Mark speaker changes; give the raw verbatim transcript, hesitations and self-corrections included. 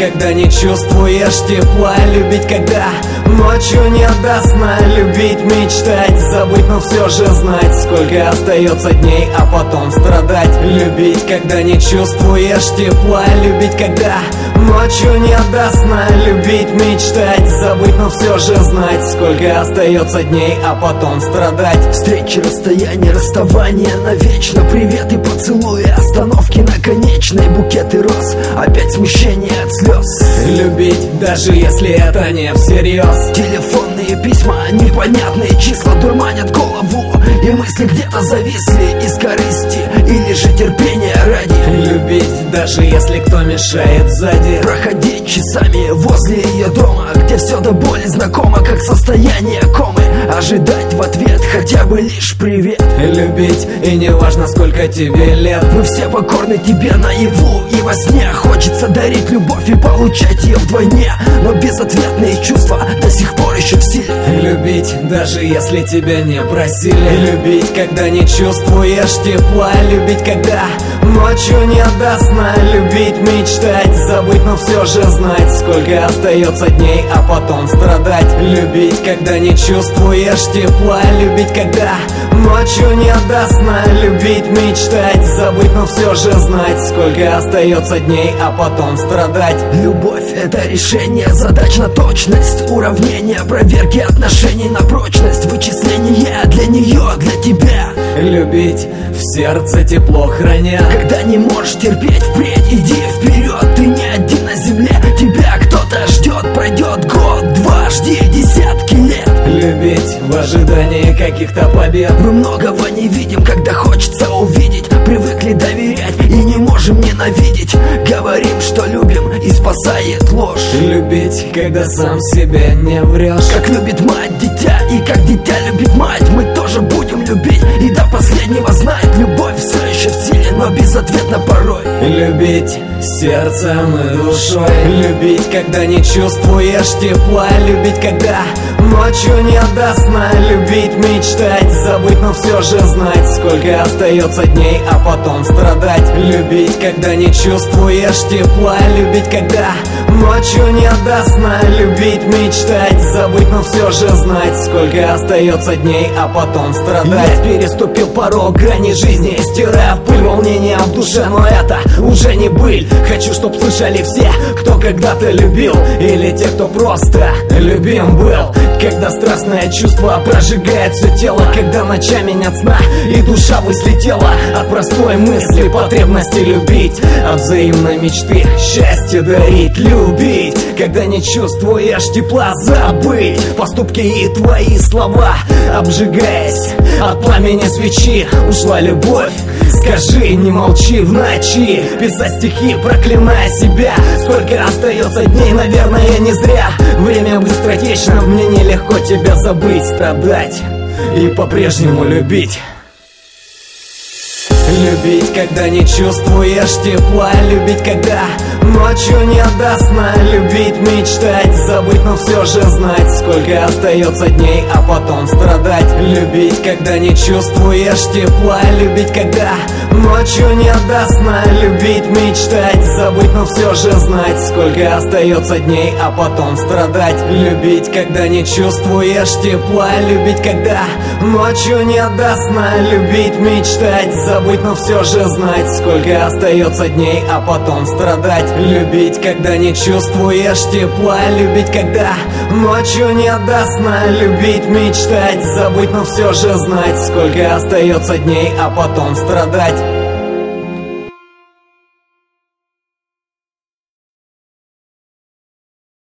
Speaker 1: когда не чувствуешь тепла, любить, когда ночью не до сна, любить, мечтать, забыть, но все же знать, сколько остается дней, а потом страдать. Любить, когда не чувствуешь тепла, любить, когда ночью не до сна, любить, мечтать, забыть, но все же знать, сколько остается дней, а потом страдать.
Speaker 2: Встречи, расстояние, расставание навечно, привет и поцелуи, остановки на конечной, букеты роз, опять смущение от слез.
Speaker 1: Любить, даже если это не всерьез.
Speaker 2: Телефонные письма, непонятные числа дурманят голову, и мысли где-то зависли из корысти или же терпения ради.
Speaker 1: Любить, даже если кто мешает сзади.
Speaker 2: Проходить часами возле ее дома, где все до боли знакомо, как состояние комы. Ожидать в ответ хотя бы лишь привет.
Speaker 1: Любить, и не важно, сколько тебе лет.
Speaker 2: Мы все покорны тебе наяву и во сне. Хочется дарить любовь и получать ее вдвойне, но безответные чувства до сих пор еще в силе.
Speaker 1: Любить, даже если тебя не просили. Любить, когда не чувствуешь тепла. Любить, когда ночью не до сна. Любить, мечтать, забыть, но все же знать, сколько остается дней, а потом страдать. Любить, когда не чувствуешь тепла. Любить, когда ночью не до сна. Любить, мечтать, забыть, но все же знать, сколько остается дней, а потом страдать.
Speaker 2: Любовь — это решение задач на точность, уравнение, проверки отношений на прочность, вычисление для нее, для тебя.
Speaker 1: Любить, в сердце тепло храня.
Speaker 2: Когда не можешь терпеть впредь, иди вперед, ты не один на земле, тебя кто-то ждет. Пройдет год, два, жди десятки лет.
Speaker 1: Любить в ожидании каких-то побед.
Speaker 2: Мы многого не видим, когда хочется увидеть. Привыкли доверять и не можем ненавидеть. Говорим, что любим, и спасает ложь.
Speaker 1: Любить, когда сам себе не врешь.
Speaker 2: Как любит мать дитя, и как дитя любит мать, мы тоже будем любить и до последнего знать. Любовь все еще в силе, но безответно порой.
Speaker 1: Любить сердцем и душой. Любить, когда не чувствуешь тепла. Любить, когда ночью не до сна. Любить, мечтать, забыть, но все же знать, сколько остается дней, а потом страдать. Любить, когда не чувствуешь тепла. Любить, когда ночью не до сна. Любить, мечтать, забыть, но все же знать, сколько остается дней, а потом страдать.
Speaker 2: Я переступил порог грани жизни, стирая в пыль волнения в душе, но это уже не быль. Хочу, чтоб слышали все, кто когда-то любил, или те, кто просто любим был. Когда страстное чувство прожигает все тело, когда ночами нет сна и душа выслетела от простой мысли потребности любить, от взаимной мечты счастье дарить. Любить, когда не чувствуешь тепла, забыть поступки и твои слова, обжигаясь от пламени свечи. Ушла любовь, скажи, не молчи в ночи. Писать стихи, проклиная себя. Сколько остается дней, наверное, не зря. Время быстротечно, мне нелегко тебя забыть, страдать и по-прежнему любить.
Speaker 1: Любить, когда не чувствуешь тепла. Любить, когда ночью не до сна. Любить, мечтать, забыть, но все же знать, сколько остается дней, а потом страдать. Любить, когда не чувствуешь тепла. Любить, когда ночью не до сна. Любить, мечтать, забыть, но все же знать, сколько остается дней, а потом страдать. Любить, когда не чувствуешь тепла. Любить, когда ночью не до сна. Любить, мечтать, забыть, но все же знать, сколько остается дней, а потом страдать. Любить, когда не чувствуешь тепла. Любить, когда ночью не до сна. Любить, мечтать, забыть, но все же знать, сколько остается дней, а потом страдать.